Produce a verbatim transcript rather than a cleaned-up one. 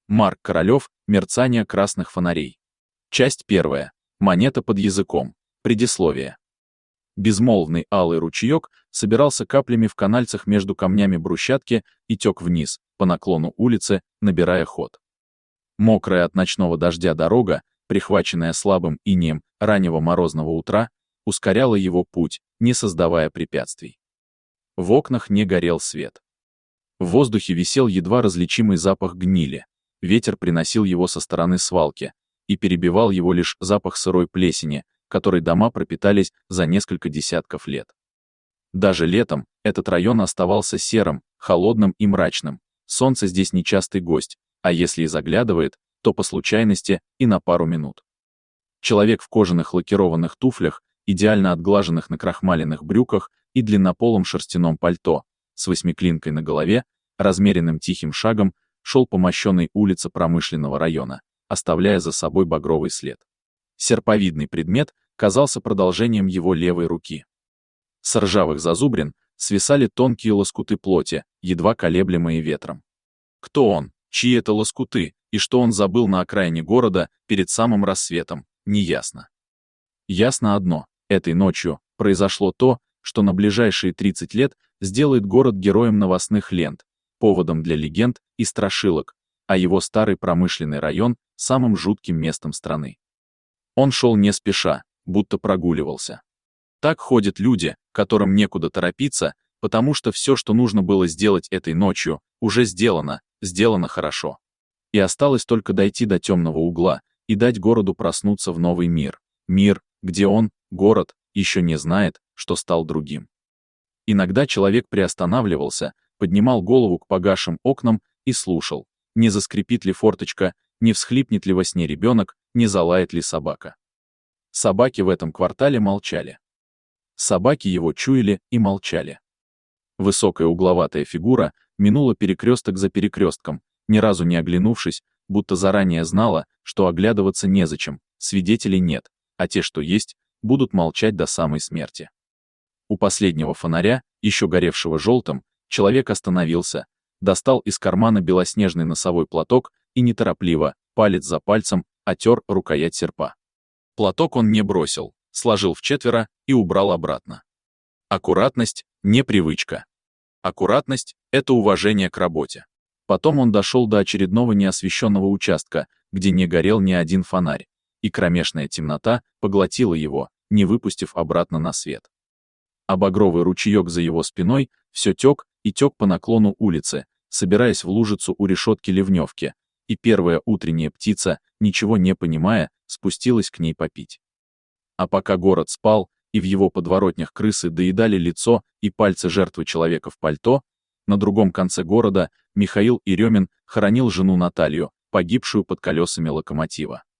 Марк Королёв. Мерцание красных фонарей. Часть первая. Монета под языком. Предисловие. Безмолвный алый ручеёк собирался каплями в канальцах между камнями брусчатки и тёк вниз, по наклону улицы, набирая ход. Мокрая от ночного дождя дорога, прихваченная слабым инеем раннего морозного утра, ускоряла его путь, не создавая препятствий. В окнах не горел свет. В воздухе висел едва различимый запах гнили. Ветер приносил его со стороны свалки, и перебивал его лишь запах сырой плесени, которой дома пропитались за несколько десятков лет. Даже летом этот район оставался серым, холодным и мрачным. Солнце здесь нечастый гость, а если и заглядывает, то по случайности и на пару минут. Человек в кожаных лакированных туфлях, идеально отглаженных накрахмаленных брюках и длиннополом шерстяном пальто, с восьмиклинкой на голове, размеренным тихим шагом шел по мощенной улице промышленного района, оставляя за собой багровый след. Серповидный предмет казался продолжением его левой руки. С ржавых зазубрин свисали тонкие лоскуты плоти, едва колеблемые ветром. Кто он, чьи это лоскуты, и что он забыл на окраине города перед самым рассветом, неясно. Ясно одно: этой ночью произошло то, что на ближайшие тридцать лет сделает город героем новостных лент, поводом для легенд и страшилок, а его старый промышленный район — самым жутким местом страны. Он шел не спеша, будто прогуливался. Так ходят люди, которым некуда торопиться, потому что все, что нужно было сделать этой ночью, уже сделано, сделано хорошо. И осталось только дойти до темного угла и дать городу проснуться в новый мир. Мир, где он, город, еще не знает, что стал другим. Иногда человек приостанавливался, поднимал голову к погасшим окнам и слушал, не заскрипит ли форточка, не всхлипнет ли во сне ребенок, не залает ли собака. Собаки в этом квартале молчали. Собаки его чуяли и молчали. Высокая угловатая фигура минула перекресток за перекрестком, ни разу не оглянувшись, будто заранее знала, что оглядываться незачем, свидетелей нет, а те, что есть, будут молчать до самой смерти. У последнего фонаря, еще горевшего желтым, человек остановился, достал из кармана белоснежный носовой платок и неторопливо, палец за пальцем, отер рукоять серпа. Платок он не бросил, сложил вчетверо и убрал обратно. Аккуратность — не привычка. Аккуратность — это уважение к работе. Потом он дошел до очередного неосвещенного участка, где не горел ни один фонарь, и кромешная темнота поглотила его, не выпустив обратно на свет. А багровый ручеек за его спиной все тек и тек по наклону улицы, собираясь в лужицу у решетки ливневки, и первая утренняя птица, ничего не понимая, спустилась к ней попить. А пока город спал, и в его подворотнях крысы доедали лицо и пальцы жертвы человека в пальто, на другом конце города Михаил Еремин хоронил жену Наталью, погибшую под колесами локомотива.